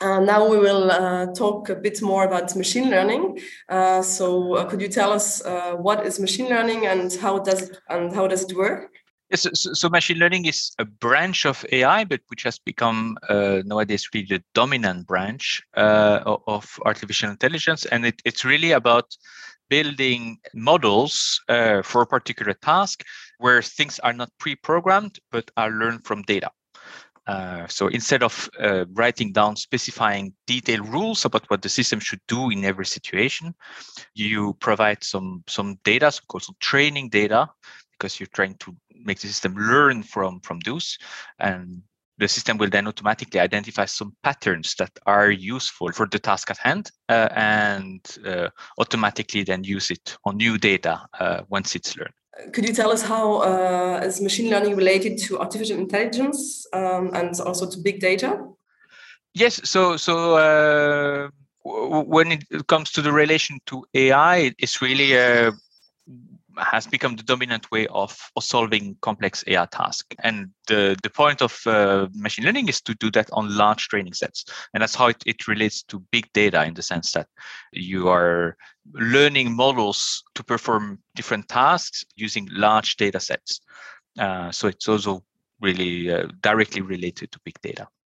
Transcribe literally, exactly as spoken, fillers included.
Uh, now we will uh, talk a bit more about machine learning. Uh, so, uh, could you tell us uh, what is machine learning and how does it and how does it work? Yes, so, so machine learning is a branch of A I, but which has become uh, nowadays really the dominant branch uh, of artificial intelligence, and it, it's really about building models uh, for a particular task where things are not pre-programmed but are learned from data. Uh, so instead of uh, writing down specifying detailed rules about what the system should do in every situation, you provide some some data, so called some training data, because you're trying to make the system learn from from those, and the system will then automatically identify some patterns that are useful for the task at hand, uh, and uh, automatically then use it on new data uh, once it's learned. Could you tell us how uh, is machine learning related to artificial intelligence um, and also to big data? Yes, so so uh, w- when it comes to the relation to A I, it's really uh, has become the dominant way of, of solving complex A I tasks. And the, the point of uh, machine learning is to do that on large training sets. And that's how it, it relates to big data, in the sense that you are learning models to perform different tasks using large data sets. Uh, so it's also really uh, directly related to big data.